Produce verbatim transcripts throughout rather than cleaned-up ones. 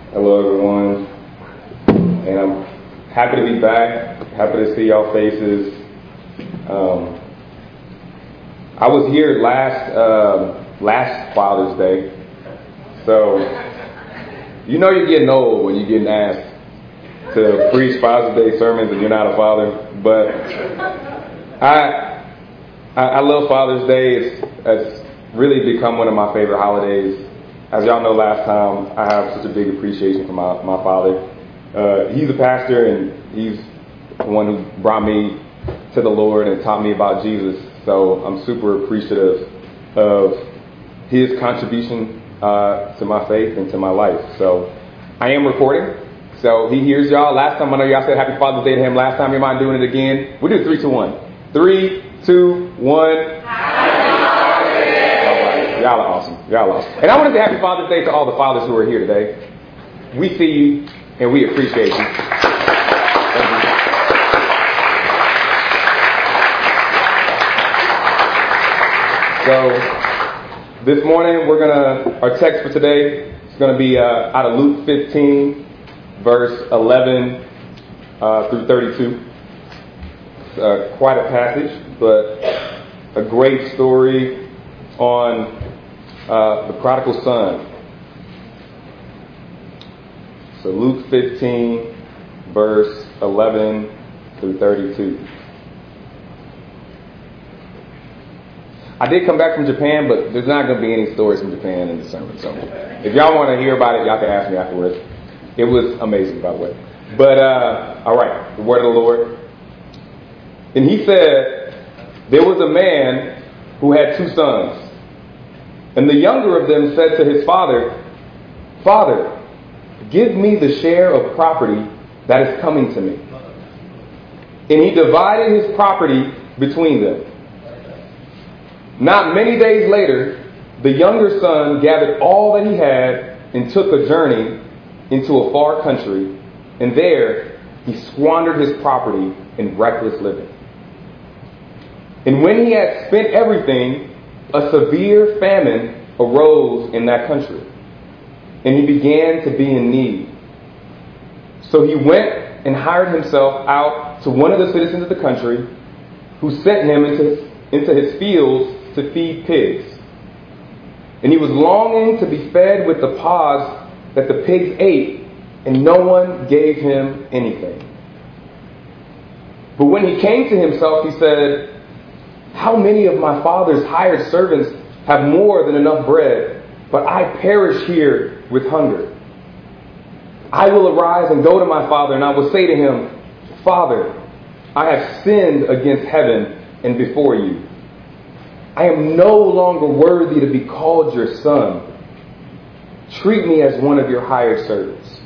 Hello, everyone. And I'm happy to be back. Happy to see y'all faces. Um, I was here last uh, last Father's Day, so you know you're getting old when you're getting asked to preach Father's Day sermons and you're not a father. But I I, I love Father's Day. It's, it's really become one of my favorite holidays. As y'all know, last time I have such a big appreciation for my, my father. Uh, he's a pastor, and he's the one who brought me to the Lord and taught me about Jesus. So I'm super appreciative of his contribution uh, to my faith and to my life. So I am recording. So he hears y'all. Last time I know y'all said Happy Father's Day to him. Last time, you mind doing it again? We do three, two, one. Three, two, one. Y'all are awesome. Y'all are awesome. And I want to say Happy Father's Day to all the fathers who are here today. We see you and we appreciate you. Thank you. So this morning we're gonna our text for today is gonna be uh, out of Luke fifteen, verse eleven uh, through thirty-two. It's uh, quite a passage, but a great story on uh, the prodigal son. So Luke fifteen, verse eleven through thirty-two. I did come back from Japan, but there's not going to be any stories from Japan in the sermon. So if y'all want to hear about it, y'all can ask me afterwards. It was amazing, by the way. But, uh, all right, the word of the Lord. And he said, there was a man who had two sons. And the younger of them said to his father, Father, give me the share of property that is coming to me. And he divided his property between them. Not many days later, the younger son gathered all that he had and took a journey into a far country. And there he squandered his property in reckless living. And when he had spent everything, a severe famine arose in that country, and he began to be in need. So he went and hired himself out to one of the citizens of the country, who sent him into, into his fields to feed pigs. And he was longing to be fed with the pods that the pigs ate, and no one gave him anything. But when he came to himself, he said, how many of my father's hired servants have more than enough bread, but I perish here with hunger? I will arise and go to my father, and I will say to him, Father, I have sinned against heaven and before you. I am no longer worthy to be called your son. Treat me as one of your hired servants.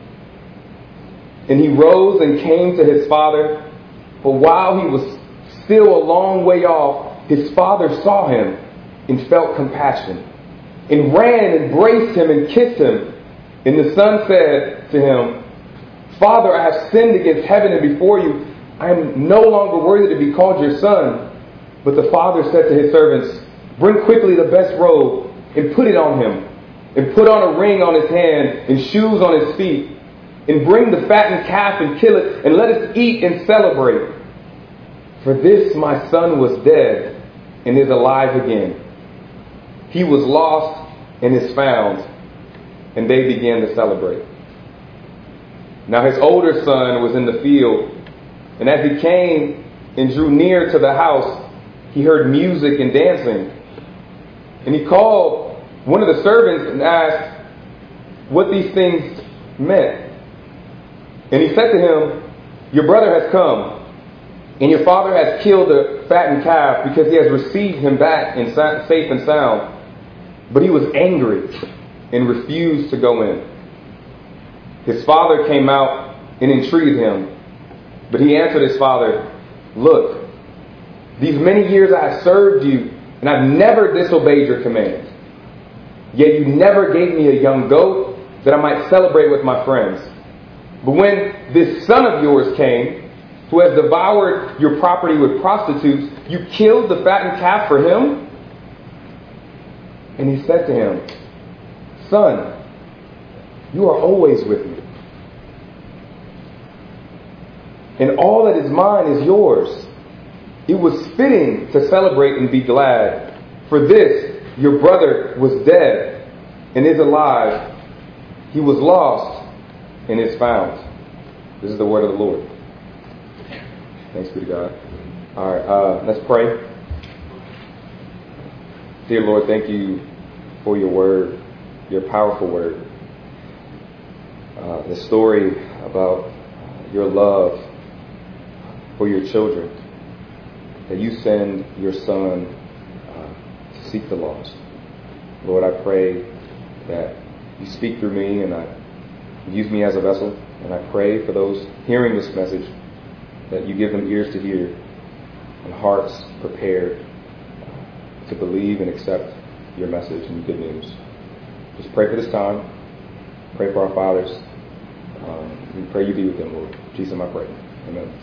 And he rose and came to his father, but while he was still a long way off, his father saw him and felt compassion, and ran and embraced him and kissed him. And the son said to him, Father, I have sinned against heaven and before you. I am no longer worthy to be called your son. But the father said to his servants, bring quickly the best robe and put it on him, and put on a ring on his hand and shoes on his feet, and bring the fattened calf and kill it, and let us eat and celebrate. For this my son was dead and is alive again. He was lost and is found. And they began to celebrate. Now his older son was in the field, and as he came and drew near to the house, he heard music and dancing. And he called one of the servants and asked what these things meant. And he said to him, your brother has come, and your father has killed the fattened calf because he has received him back in sa- safe and sound. But he was angry and refused to go in. His father came out and entreated him. But he answered his father, look, these many years I have served you, and I've never disobeyed your commands. Yet you never gave me a young goat that I might celebrate with my friends. But when this son of yours came, who has devoured your property with prostitutes, you killed the fattened calf for him? And he said to him, Son, you are always with me. And all that is mine is yours. It was fitting to celebrate and be glad. For this, your brother was dead and is alive. He was lost and is found. This is the word of the Lord. Thanks be to God. All right, uh, let's pray. Dear Lord, thank you for your word, your powerful word. Uh, the story about your love for your children, that you send your son uh, to seek the lost. Lord, I pray that you speak through me and I use me as a vessel. And I pray for those hearing this message that you give them ears to hear and hearts prepared uh, to believe and accept your message and good news. Just pray for this time. Pray for our fathers. Um, we pray you be with them, Lord. In Jesus, I pray. Amen.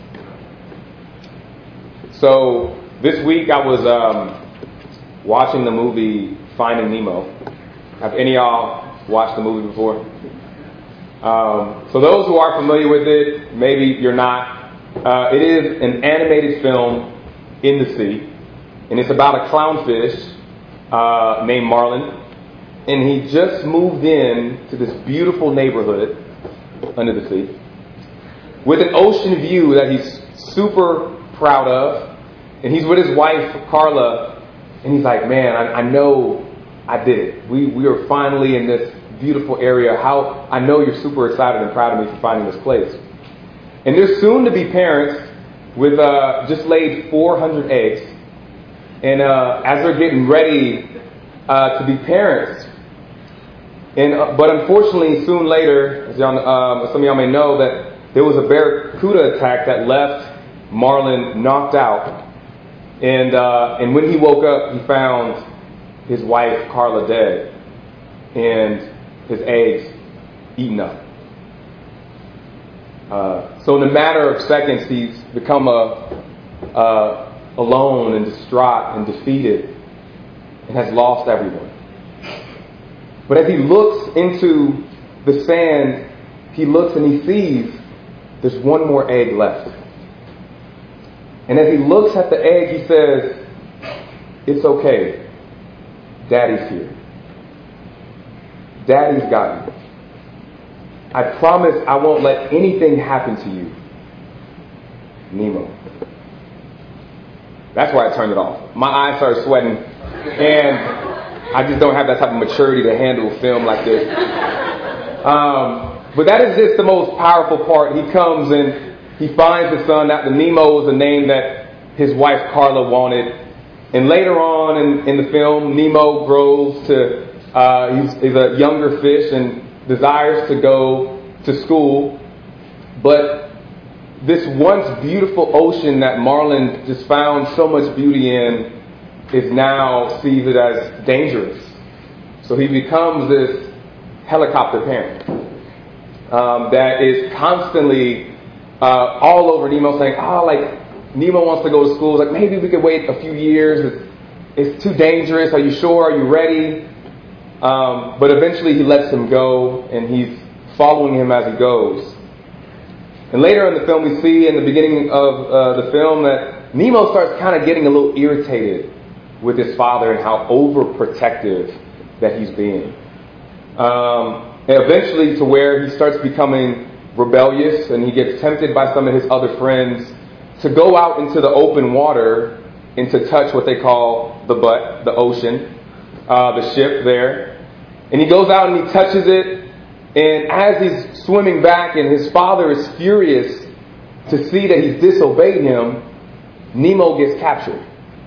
So this week I was um, watching the movie Finding Nemo. Have any of y'all watched the movie before? Um, so those who are familiar with it, maybe you're not. Uh, it is an animated film in the sea, and it's about a clownfish uh, named Marlin, and he just moved in to this beautiful neighborhood under the sea with an ocean view that he's super proud of, and he's with his wife Carla, and he's like, man, I, I know I did it. We we are finally in this beautiful area. How I know you're super excited and proud of me for finding this place. And they're soon to be parents with uh, just laid four hundred eggs, and uh, as they're getting ready uh, to be parents, and uh, but unfortunately, soon later, as y'all, um, some of y'all may know, that there was a barracuda attack that left Marlin knocked out, and uh, and when he woke up, he found his wife Carla dead, and his eggs eaten up. Uh, so in a matter of seconds, he's become a, uh, alone and distraught and defeated and has lost everyone. But as he looks into the sand, he looks and he sees there's one more egg left. And as he looks at the egg, he says, it's okay. Daddy's here. Daddy's got you. I promise I won't let anything happen to you. Nemo. That's why I turned it off. My eyes started sweating, and I just don't have that type of maturity to handle a film like this. Um, but that is just the most powerful part. He comes and he finds his son. That the Nemo was the name that his wife Carla wanted. And later on in, in the film, Nemo grows to uh, he's, he's a younger fish and desires to go to school, but this once beautiful ocean that Marlin just found so much beauty in is now sees it as dangerous. So he becomes this helicopter parent um, that is constantly uh, all over Nemo saying, oh, like Nemo wants to go to school. It's like, maybe we could wait a few years. It's, it's too dangerous. Are you sure? Are you ready? Um, but eventually he lets him go, and he's following him as he goes. And later in the film, we see in the beginning of uh, the film that Nemo starts kind of getting a little irritated with his father and how overprotective that he's being. Um, and eventually to where he starts becoming rebellious, and he gets tempted by some of his other friends to go out into the open water and to touch what they call the butt, the ocean. Uh, the ship there, and he goes out and he touches it, and as he's swimming back and his father is furious to see that he's disobeyed him, Nemo gets captured.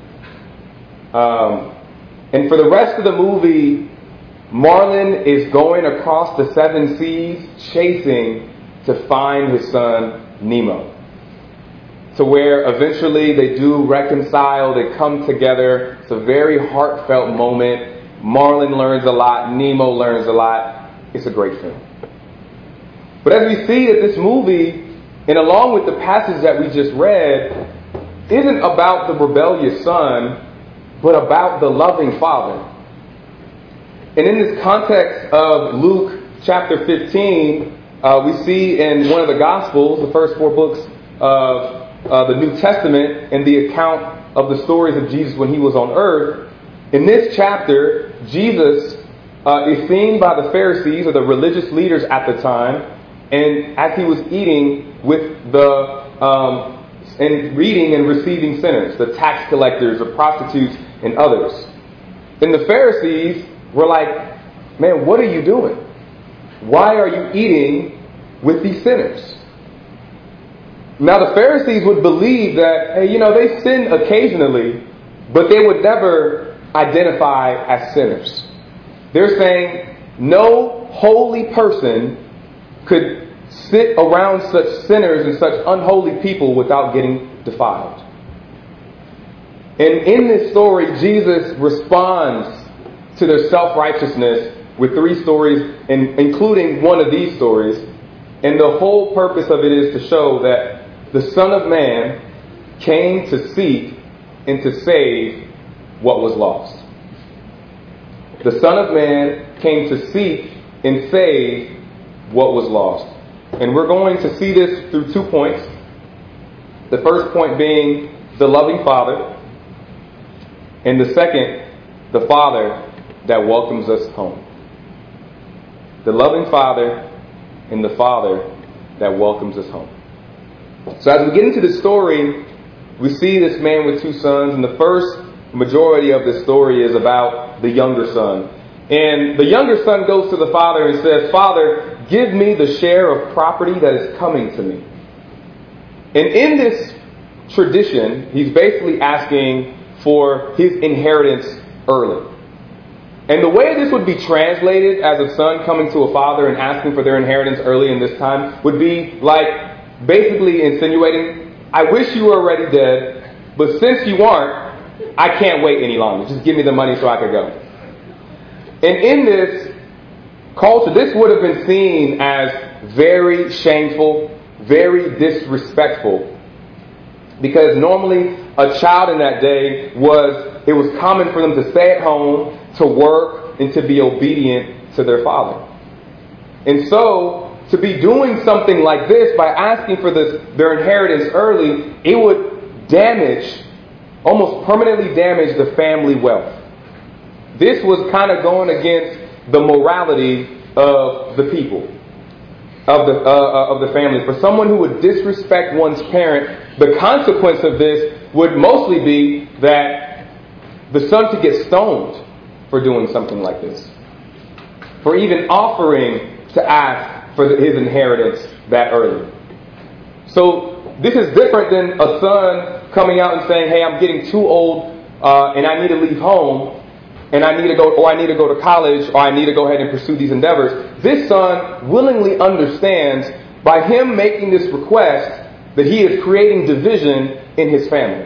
Um, and for the rest of the movie, Marlin is going across the seven seas chasing to find his son Nemo, to where eventually they do reconcile, they come together. It's a very heartfelt moment. Marlin learns a lot, Nemo learns a lot. It's a great film. But as we see that this movie, and along with the passage that we just read, isn't about the rebellious son, but about the loving father. And in this context of Luke chapter fifteen, uh, we see in one of the Gospels, the first four books of uh, the New Testament, and the account of the stories of Jesus when he was on earth. In this chapter, Jesus uh, is seen by the Pharisees, or the religious leaders at the time, and as he was eating with the um, and reading and receiving sinners, the tax collectors, the prostitutes, and others. And the Pharisees were like, man, what are you doing? Why are you eating with these sinners? Now the Pharisees would believe that, hey, you know, they sin occasionally, but they would never identify as sinners. They're saying no holy person could sit around such sinners and such unholy people without getting defiled. And in this story, Jesus responds to their self-righteousness with three stories, and including one of these stories. And the whole purpose of it is to show that the Son of Man came to seek and to save what was lost. The Son of Man came to seek and save what was lost. And we're going to see this through two points. The first point being the loving Father, and the second, the Father that welcomes us home. The loving Father and the Father that welcomes us home. So as we get into the story, we see this man with two sons, and the first majority of this story is about the younger son. And the younger son goes to the father and says, Father, give me the share of property that is coming to me. And in this tradition, he's basically asking for his inheritance early. And the way this would be translated as a son coming to a father and asking for their inheritance early in this time would be like basically insinuating, I wish you were already dead, but since you aren't, I can't wait any longer. Just give me the money so I could go. And in this culture, this would have been seen as very shameful, very disrespectful. Because normally a child in that day was, it was common for them to stay at home, to work, and to be obedient to their father. And so, to be doing something like this by asking for this, their inheritance early, it would damage, almost permanently damage the family wealth. This was kind of going against the morality of the people, of the uh, of the family. For someone who would disrespect one's parent, the consequence of this would mostly be that the son could get stoned for doing something like this, for even offering to ask for his inheritance that early. So this is different than a son coming out and saying, hey, I'm getting too old uh, and I need to leave home, and I need to go, or I need to go to college, or I need to go ahead and pursue these endeavors. This son willingly understands, by him making this request, that he is creating division in his family.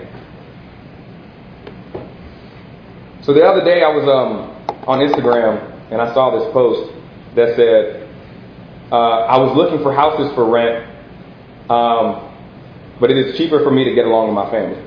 So the other day I was um, on Instagram and I saw this post that said, uh, I was looking for houses for rent, um, but it is cheaper for me to get along with my family.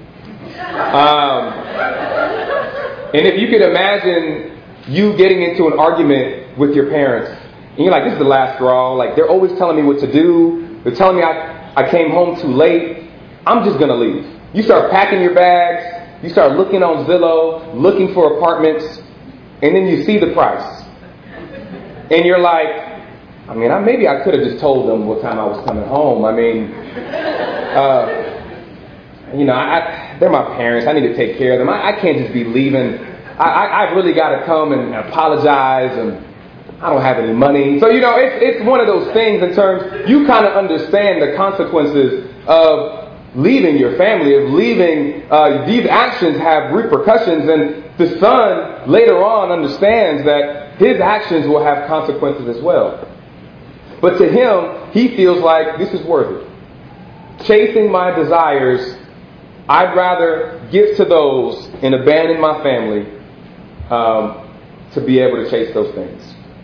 Um, and if you could imagine you getting into an argument with your parents, and you're like, this is the last straw, like they're always telling me what to do, they're telling me I, I came home too late, I'm just going to leave. You start packing your bags, you start looking on Zillow, looking for apartments, and then you see the price. And you're like, I mean, I, maybe I could have just told them what time I was coming home. I mean, uh, you know, I, they're my parents. I need to take care of them. I, I can't just be leaving. I, I, I've really got to come and apologize, and I don't have any money. So, you know, it's, it's one of those things in terms, you kind of understand the consequences of leaving your family, of leaving, uh, these actions have repercussions, and the son later on understands that his actions will have consequences as well. But to him, he feels like this is worth it. Chasing my desires, I'd rather give to those and abandon my family um, to be able to chase those things.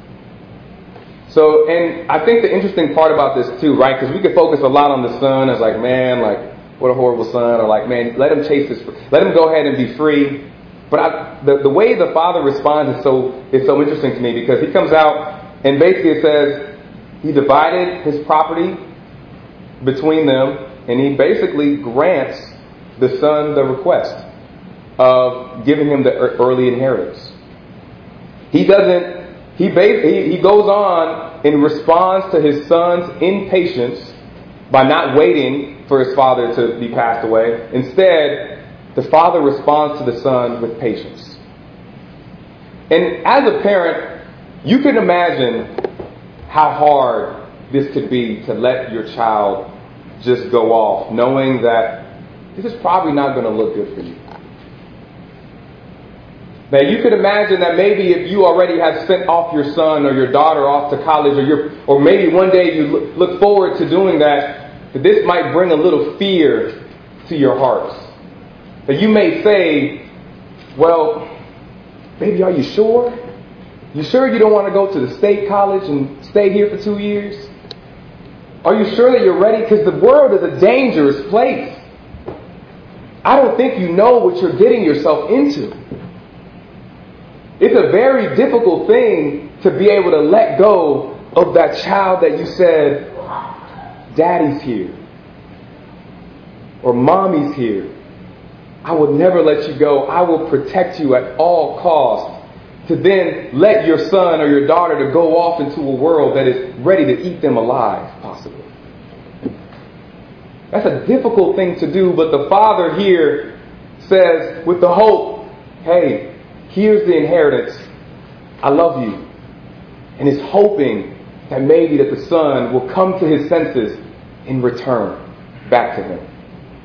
So, and I think the interesting part about this too, right? Because we could focus a lot on the son as like, man, like, what a horrible son, or like, man, let him chase this, let him go ahead and be free. But I, the, the way the father responds is so is so interesting to me, because he comes out And basically it says he divided his property between them, and he basically grants the son the request of giving him the early inheritance. He doesn't, he, he, he goes on in response to his son's impatience by not waiting for his father to be passed away. Instead, the father responds to the son with patience. And as a parent, you can imagine how hard this could be to let your child just go off, knowing that this is probably not going to look good for you. Now, you could imagine that maybe if you already have sent off your son or your daughter off to college, or your, or maybe one day you look, look forward to doing that, that this might bring a little fear to your hearts. That you may say, well, baby, are you sure? You sure you don't want to go to the state college and stay here for two years? Are you sure that you're ready? Because the world is a dangerous place. I don't think you know what you're getting yourself into. It's a very difficult thing to be able to let go of that child that you said, Daddy's here, or Mommy's here. I will never let you go. I will protect you at all costs. To then let your son or your daughter to go off into a world that is ready to eat them alive, possibly. That's a difficult thing to do, but the father here says with the hope, hey, here's the inheritance. I love you. And is hoping that maybe that the son will come to his senses and return back to him.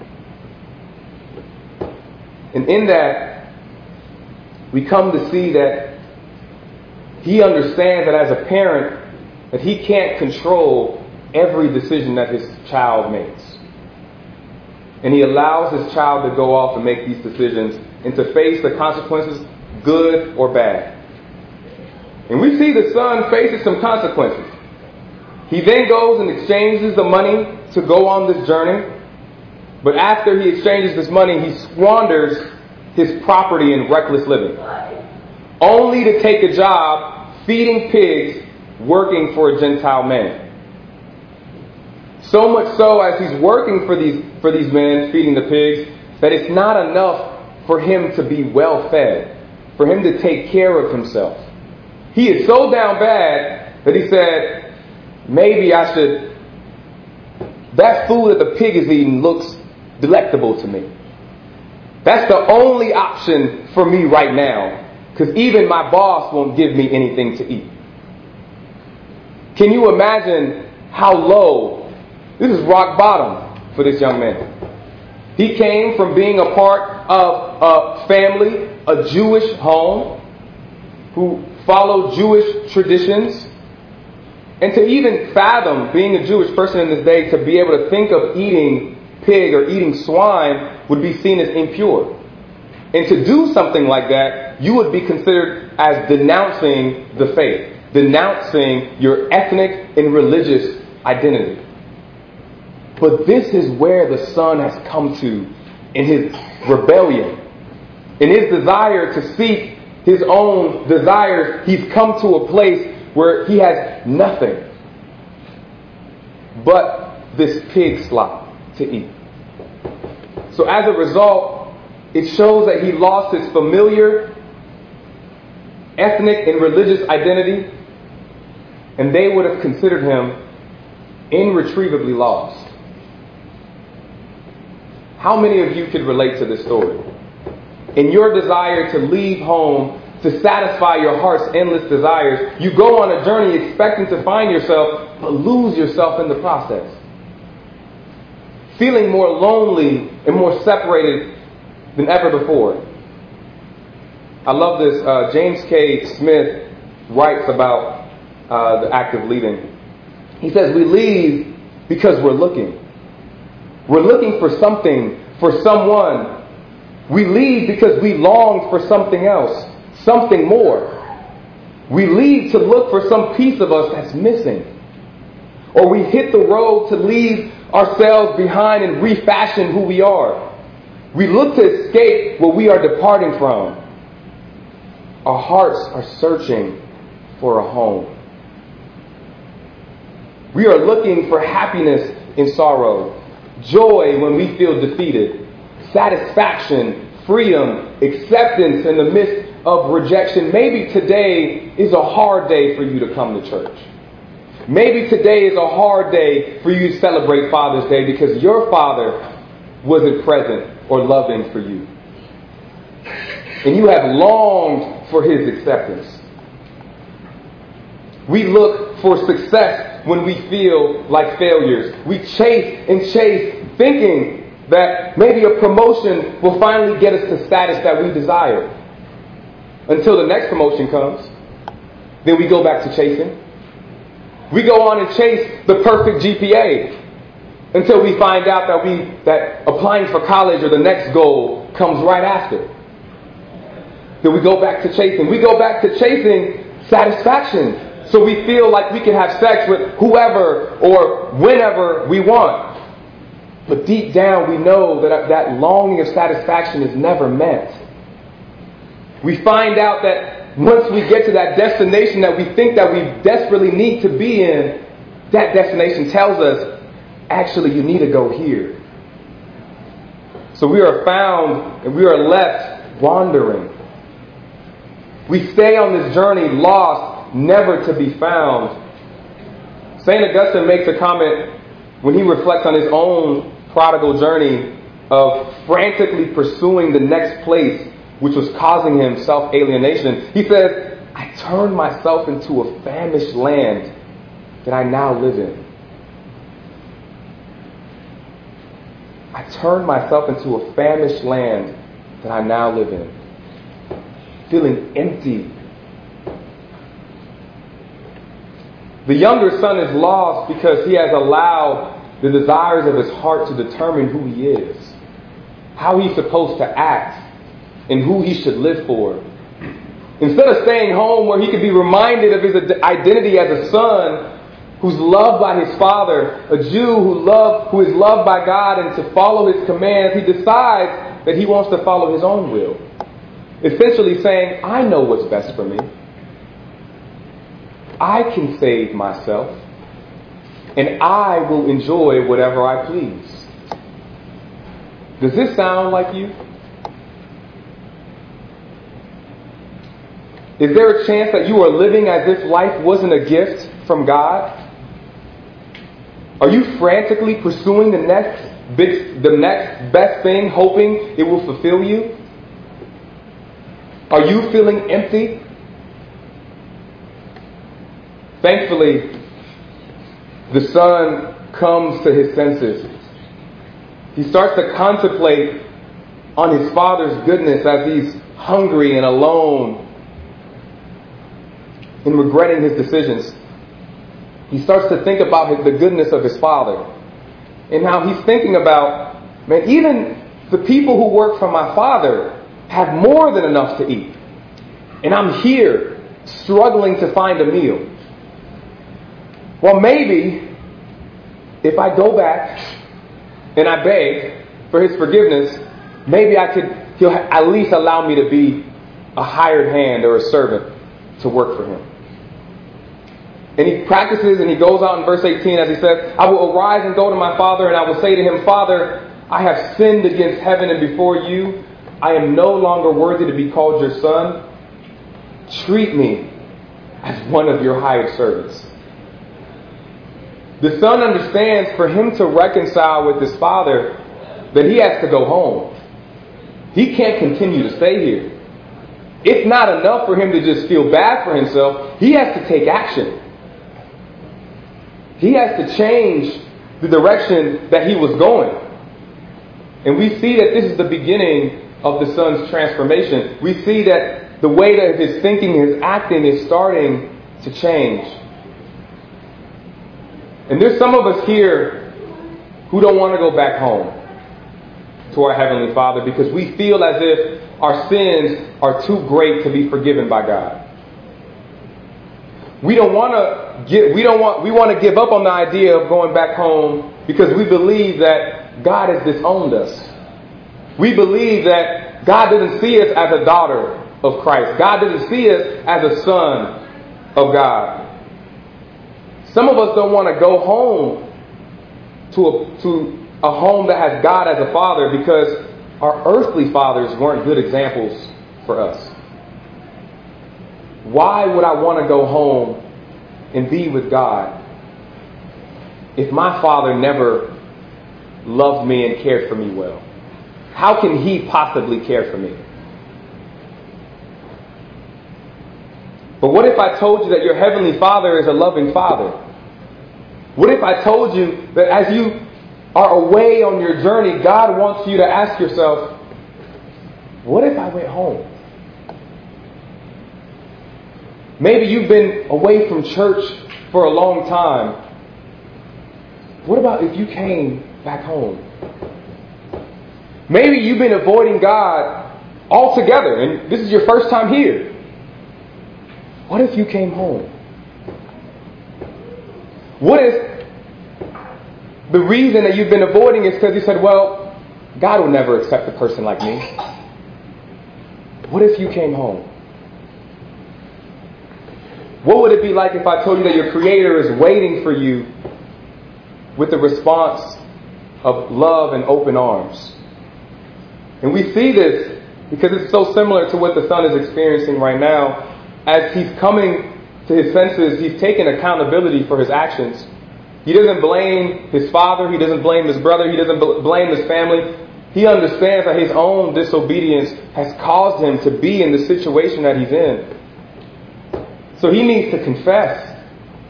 And in that, we come to see that he understands that as a parent, that he can't control every decision that his child makes. And he allows his child to go off and make these decisions and to face the consequences, good or bad. And we see the son faces some consequences. He then goes and exchanges the money to go on this journey. But after he exchanges this money, he squanders his property in reckless living, only to take a job feeding pigs, working for a Gentile man. So much so, as he's working for these for these men, feeding the pigs, that it's not enough for him to be well fed, for him to take care of himself. He is so down bad that he said, maybe I should, that food that the pig is eating looks delectable to me. That's the only option for me right now, because even my boss won't give me anything to eat. Can you imagine how low? This is rock bottom for this young man. He came from being a part of a family, a Jewish home, who followed Jewish traditions. And to even fathom being a Jewish person in this day, to be able to think of eating pig or eating swine would be seen as impure. And to do something like that, you would be considered as denouncing the faith, denouncing your ethnic and religious identity. But this is where the son has come to in his rebellion, in his desire to seek his own desires. He's come to a place where he has nothing but this pig slop to eat. So as a result, it shows that he lost his familiar ethnic and religious identity, and they would have considered him irretrievably lost. How many of you could relate to this story? In your desire to leave home, to satisfy your heart's endless desires, you go on a journey expecting to find yourself, but lose yourself in the process. Feeling more lonely and more separated than ever before. I love this. Uh, James K. Smith writes about uh, the act of leaving. He says, we leave because we're looking. We're looking for something, for someone. We leave because we long for something else, something more. We leave to look for some piece of us that's missing. Or we hit the road to leave ourselves behind and refashion who we are. We look to escape what we are departing from. Our hearts are searching for a home. We are looking for happiness in sorrow, joy when we feel defeated, satisfaction, freedom, acceptance in the midst of rejection. Maybe today is a hard day for you to come to church. Maybe today is a hard day for you to celebrate Father's Day because your father wasn't present or loving for you. And you have longed for his acceptance. We look for success when we feel like failures. We chase and chase, thinking that maybe a promotion will finally get us the status that we desire. Until the next promotion comes. Then we go back to chasing. We go on and chase the perfect G P A until we find out that we that applying for college or the next goal comes right after. Then we go back to chasing. We go back to chasing satisfaction. So we feel like we can have sex with whoever or whenever we want. But deep down we know that that longing of satisfaction is never met. We find out that once we get to that destination that we think that we desperately need to be in, that destination tells us, actually you need to go here. So we are found and we are left wandering. We stay on this journey lost, never to be found. Saint Augustine makes a comment when he reflects on his own prodigal journey of frantically pursuing the next place which was causing him self-alienation. He says, I turned myself into a famished land that I now live in. I turned myself into a famished land that I now live in. Feeling empty. The younger son is lost because he has allowed the desires of his heart to determine who he is, how he's supposed to act, and who he should live for. Instead of staying home where he could be reminded of his identity as a son who's loved by his father, a Jew who love, who is loved by God and to follow his commands, he decides that he wants to follow his own will. Essentially saying, I know what's best for me. I can save myself. And I will enjoy whatever I please. Does this sound like you? Is there a chance that you are living as if life wasn't a gift from God? Are you frantically pursuing the next big, the next best thing, hoping it will fulfill you? Are you feeling empty? Thankfully, the son comes to his senses. He starts to contemplate on his father's goodness as he's hungry and alone and regretting his decisions. He starts to think about his, the goodness of his father and how he's thinking about, man, even the people who work for my father have more than enough to eat. And I'm here struggling to find a meal. Well, maybe if I go back and I beg for his forgiveness, maybe I could, he'll at least allow me to be a hired hand or a servant to work for him. And he practices and he goes out in verse eighteen as he says, I will arise and go to my father and I will say to him, Father, I have sinned against heaven and before you. I am no longer worthy to be called your son. Treat me as one of your hired servants. The son understands for him to reconcile with his father that he has to go home. He can't continue to stay here. It's not enough for him to just feel bad for himself. He has to take action. He has to change the direction that he was going. And we see that this is the beginning of the son's transformation. We see that the way that his thinking, his acting is starting to change. And there's some of us here who don't want to go back home to our Heavenly Father because we feel as if our sins are too great to be forgiven by God. We don't want to get, we don't want, we want to give up on the idea of going back home because we believe that God has disowned us. We believe that God doesn't see us as a daughter of Christ. God doesn't see us as a son of God. Some of us don't want to go home to a, to a home that has God as a father because our earthly fathers weren't good examples for us. Why would I want to go home and be with God if my father never loved me and cared for me well? How can he possibly care for me? But what if I told you that your heavenly Father is a loving Father? What if I told you that as you are away on your journey, God wants you to ask yourself, what if I went home? Maybe you've been away from church for a long time. What about if you came back home? Maybe you've been avoiding God altogether, and this is your first time here. What if you came home? What if the reason that you've been avoiding is because you said, well, God will never accept a person like me. What if you came home? What would it be like if I told you that your Creator is waiting for you with the response of love and open arms? And we see this because it's so similar to what the son is experiencing right now. As he's coming to his senses, he's taking accountability for his actions. He doesn't blame his father. He doesn't blame his brother. He doesn't bl- blame his family. He understands that his own disobedience has caused him to be in the situation that he's in. So he needs to confess.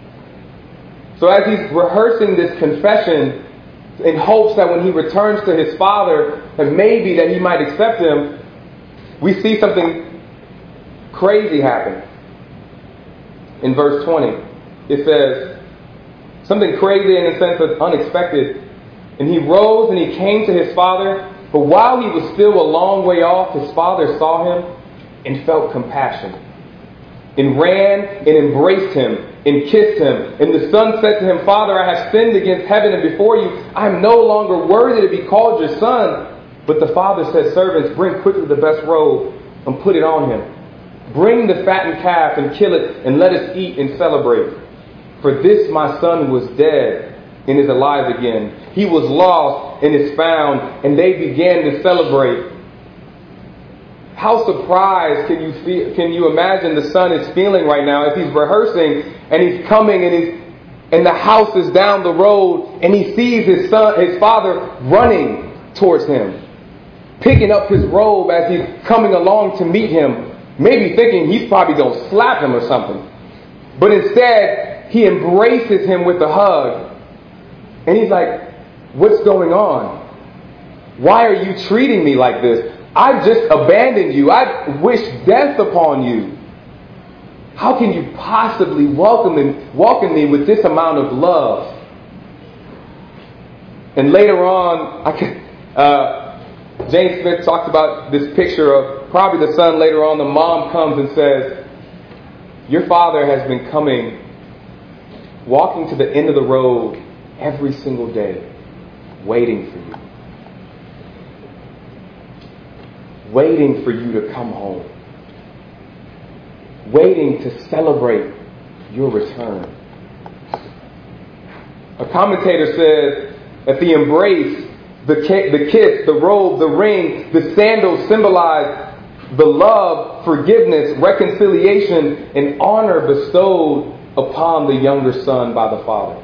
So as he's rehearsing this confession in hopes that when he returns to his father, that maybe that he might accept him, we see something crazy happen. In verse twenty, it says, something crazy in the sense of unexpected. And he rose and he came to his father, but while he was still a long way off, his father saw him and felt compassion, and ran and embraced him and kissed him. And the son said to him, Father, I have sinned against heaven and before you. I am no longer worthy to be called your son. But the father said, servants, bring quickly the best robe and put it on him. Bring the fattened calf and kill it, and let us eat and celebrate. For this my son was dead and is alive again. He was lost and is found, and they began to celebrate. How surprised can you feel, can you imagine the son is feeling right now as he's rehearsing and he's coming and he's and the house is down the road and he sees his son, his father running towards him, picking up his robe as he's coming along to meet him, maybe thinking he's probably going to slap him or something. But instead, he embraces him with a hug. And he's like, what's going on? Why are you treating me like this? I just abandoned you. I wished death upon you. How can you possibly welcome me, welcome me with this amount of love? And later on, I can, uh, James Smith talks about this picture of probably the son later on. The mom comes and says, your father has been coming, walking to the end of the road every single day, waiting for you. Waiting for you to come home. Waiting to celebrate your return. A commentator says that the embrace, the kiss, the robe, the ring, the sandals symbolize the love, forgiveness, reconciliation, and honor bestowed upon the younger son by the father.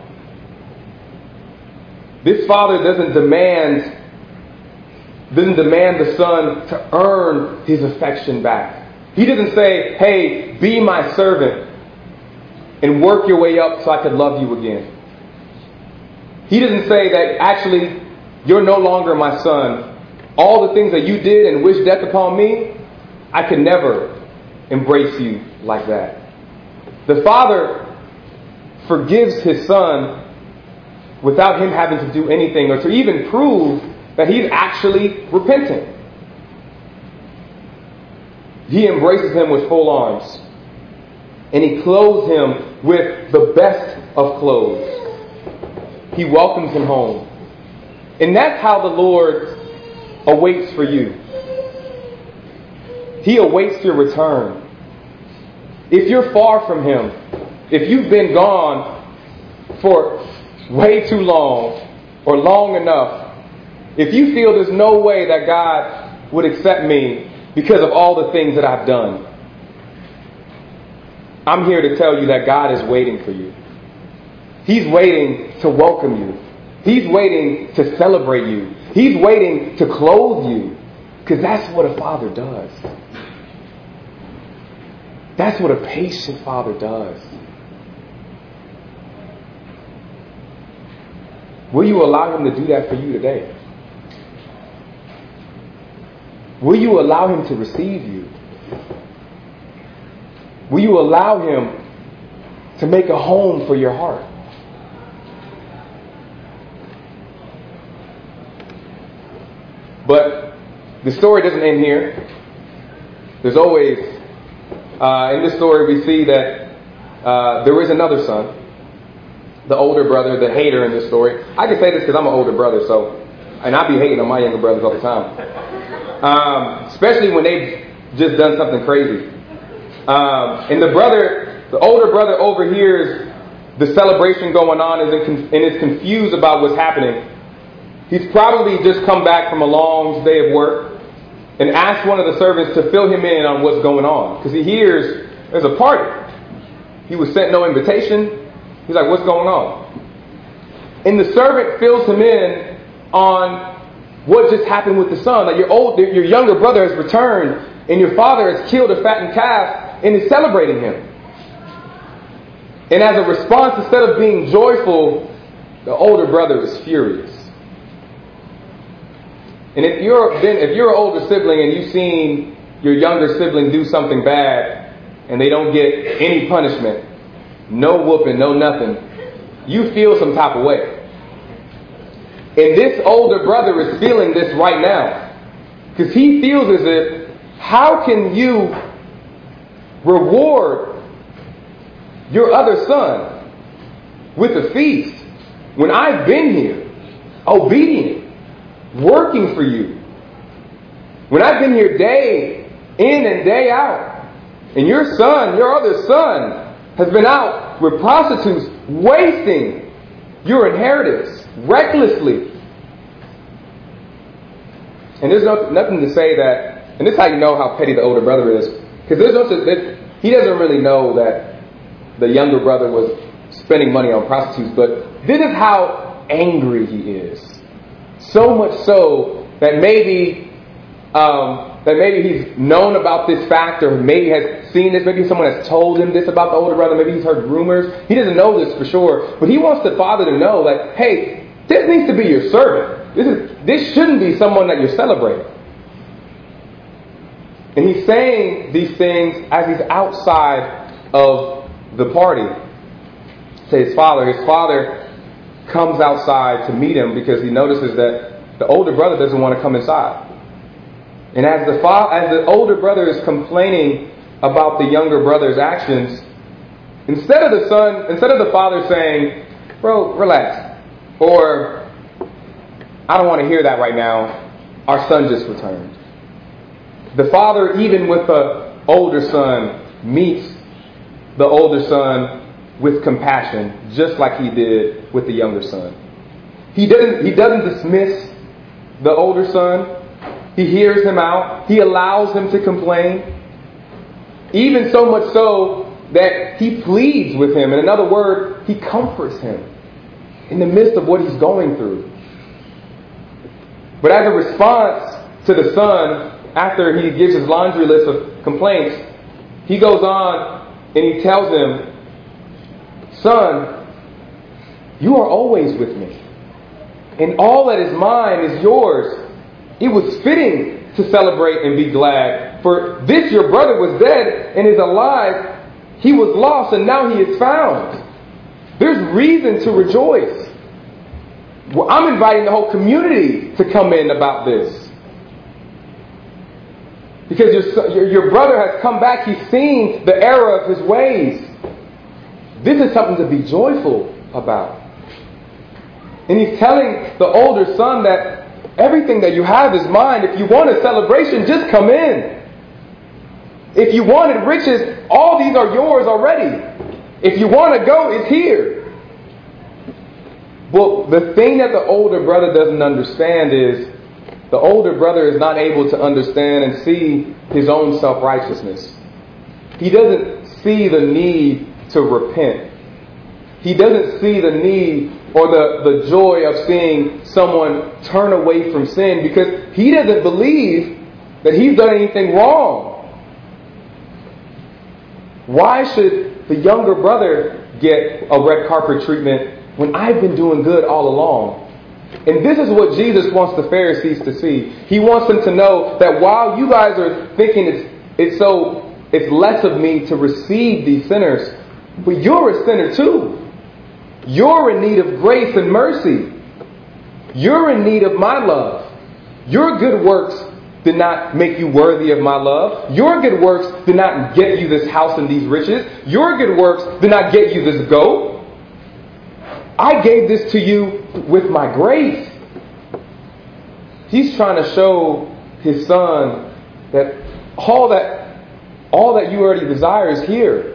This father doesn't demand doesn't demand the son to earn his affection back. He doesn't say, hey, be my servant and work your way up so I can love you again. He doesn't say that actually you're no longer my son. All the things that you did and wished death upon me, I can never embrace you like that. The father forgives his son without him having to do anything or to even prove that he's actually repentant. He embraces him with full arms. And he clothes him with the best of clothes. He welcomes him home. And that's how the Lord awaits for you. He awaits your return. If you're far from Him, if you've been gone for way too long or long enough, if you feel there's no way that God would accept me because of all the things that I've done, I'm here to tell you that God is waiting for you. He's waiting to welcome you. He's waiting to celebrate you. He's waiting to clothe you. Because that's what a father does. That's what a patient father does. Will you allow him to do that for you today? Will you allow him to receive you? Will you allow him to make a home for your heart? But the story doesn't end here. There's always, uh, in this story we see that uh, there is another son, the older brother, the hater in this story. I can say this because I'm an older brother, so, and I be hating on my younger brothers all the time. Um, especially when they've just done something crazy. Um, and the brother, the older brother overhears the celebration going on and is confused about what's happening. He's probably just come back from a long day of work and asked one of the servants to fill him in on what's going on. Because he hears there's a party. He was sent no invitation. He's like, what's going on? And the servant fills him in on what just happened with the son. Like your old, your younger brother has returned and your father has killed a fattened calf and is celebrating him. And as a response, instead of being joyful, the older brother is furious. And if you're been, if you're an older sibling and you've seen your younger sibling do something bad and they don't get any punishment, no whooping, no nothing, you feel some type of way. And this older brother is feeling this right now. Because he feels as if, how can you reward your other son with a feast when I've been here, obedient, working for you? When I've been here day in and day out, and your son, your other son, has been out with prostitutes, wasting your inheritance recklessly. And there's no, nothing to say that, and this is how you know how petty the older brother is, because there's no, that he doesn't really know that the younger brother was spending money on prostitutes, but this is how angry he is. So much so that maybe um, that maybe he's known about this fact, or maybe has seen this. Maybe someone has told him this about the older brother. Maybe he's heard rumors. He doesn't know this for sure, but he wants the father to know, like, hey, this needs to be your servant. This is this shouldn't be someone that you're celebrating. And he's saying these things as he's outside of the party to his father. His father comes outside to meet him because he notices that the older brother doesn't want to come inside. And as the fa- as the older brother is complaining about the younger brother's actions, instead of the son, instead of the father saying, "Bro, relax," or "I don't want to hear that right now, our son just returned," the father, even with the older son, meets the older son with compassion, just like he did with the younger son. He doesn't, he doesn't dismiss the older son. He hears him out. He allows him to complain. Even so much so that he pleads with him. In another word, he comforts him in the midst of what he's going through. But as a response to the son, after he gives his laundry list of complaints, he goes on and he tells him, "Son, you are always with me, and all that is mine is yours. It was fitting to celebrate and be glad, for this your brother was dead and is alive. He was lost and now he is found." There's reason to rejoice. Well, I'm inviting the whole community to come in about this. Because your, your, your brother has come back. He's seen the error of his ways. This is something to be joyful about. And he's telling the older son that everything that you have is mine. If you want a celebration, just come in. If you wanted riches, all these are yours already. If you want to go, it's here. But the thing that the older brother doesn't understand is the older brother is not able to understand and see his own self-righteousness. He doesn't see the need to repent. He doesn't see the need or the, the joy of seeing someone turn away from sin because he doesn't believe that he's done anything wrong. Why should the younger brother get a red carpet treatment when I've been doing good all along? And this is what Jesus wants the Pharisees to see. He wants them to know that while you guys are thinking it's it's so it's less of me to receive these sinners, but you're a sinner too. You're in need of grace and mercy. You're in need of my love. Your good works did not make you worthy of my love. Your good works did not get you this house and these riches. Your good works did not get you this goat. I gave this to you with my grace. He's trying to show his son that all that all that you already desire is here.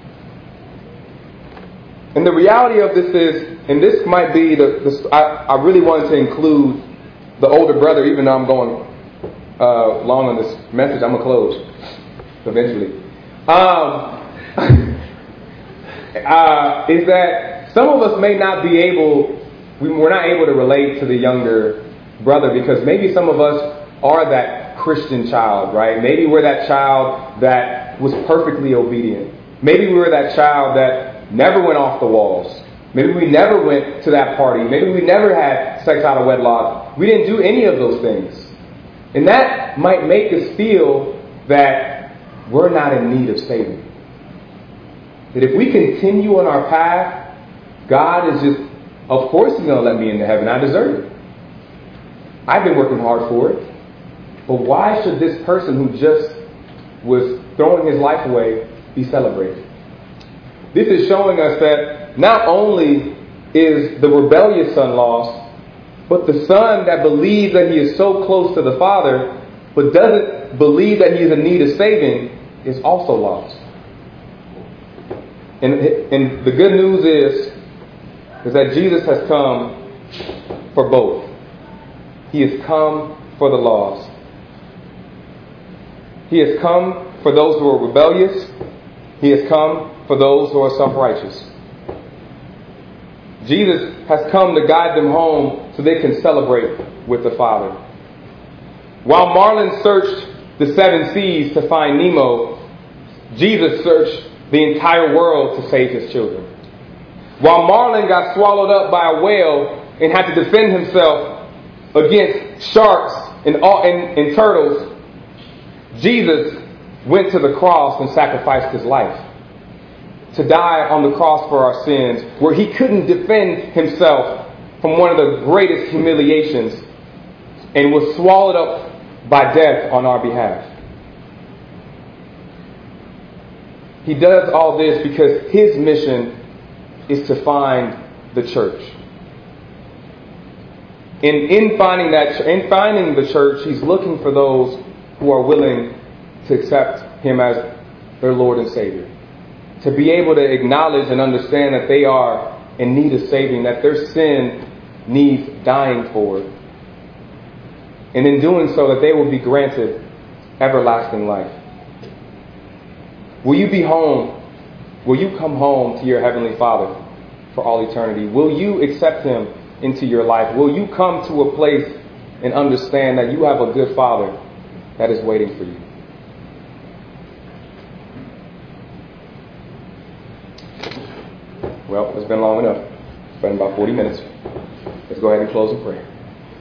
And the reality of this is, and this might be the, the I, I really wanted to include the older brother, even though I'm going uh, long on this message. I'm gonna close eventually. Um, uh, is that some of us may not be able, we, we're not able to relate to the younger brother because maybe some of us are that Christian child, right? Maybe we're that child that was perfectly obedient. Maybe we were that child that never went off the walls. Maybe we never went to that party. Maybe we never had sex out of wedlock. We didn't do any of those things. And that might make us feel that we're not in need of saving. That if we continue on our path, God is just, of course He's going to let me into heaven. I deserve it. I've been working hard for it. But why should this person who just was throwing his life away be celebrated? This is showing us that not only is the rebellious son lost, but the son that believes that he is so close to the Father, but doesn't believe that he is in need of saving, is also lost. And, and the good news is, is that Jesus has come for both. He has come for the lost. He has come for those who are rebellious. He has come for those who are self-righteous. Jesus has come to guide them home so they can celebrate with the Father. While Marlin searched the seven seas to find Nemo, Jesus searched the entire world to save his children. While Marlin got swallowed up by a whale and had to defend himself against sharks and, and, and turtles, Jesus went to the cross and sacrificed his life to die on the cross for our sins, where he couldn't defend himself from one of the greatest humiliations and was swallowed up by death on our behalf. He does all this because his mission is to find the church. In, in finding that, in finding the church, he's looking for those who are willing to accept him as their Lord and Savior. To be able to acknowledge and understand that they are in need of saving, that their sin needs dying for. And in doing so, that they will be granted everlasting life. Will you be home? Will you come home to your Heavenly Father for all eternity? Will you accept Him into your life? Will you come to a place and understand that you have a good Father that is waiting for you? Well, it's been long enough. It's been about forty minutes. Let's go ahead and close in prayer.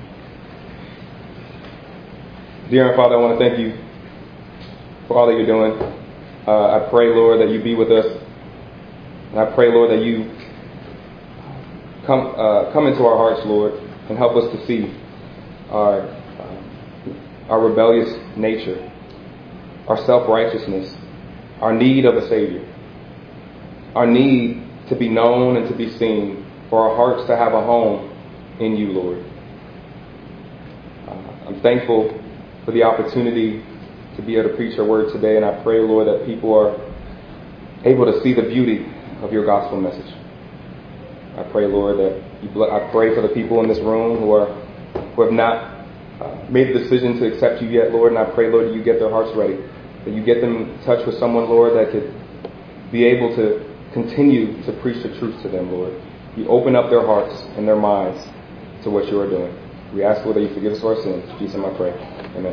Dear Heavenly Father, I want to thank you for all that you're doing. Uh, I pray, Lord, that you be with us. And I pray, Lord, that you come uh, come into our hearts, Lord, and help us to see our uh, our rebellious nature, our self-righteousness, our need of a Savior, our need to be known and to be seen, for our hearts to have a home in you, Lord. Uh, I'm thankful for the opportunity to be able to preach your word today, and I pray, Lord, that people are able to see the beauty of your gospel message. I pray, Lord, that You ble- I pray for the people in this room who are who have not uh, made the decision to accept you yet, Lord, and I pray, Lord, that you get their hearts ready, that you get them in touch with someone, Lord, that could be able to continue to preach the truth to them, Lord. You open up their hearts and their minds to what you are doing. We ask, Lord, that you forgive us for our sins. In Jesus' name I pray. Amen.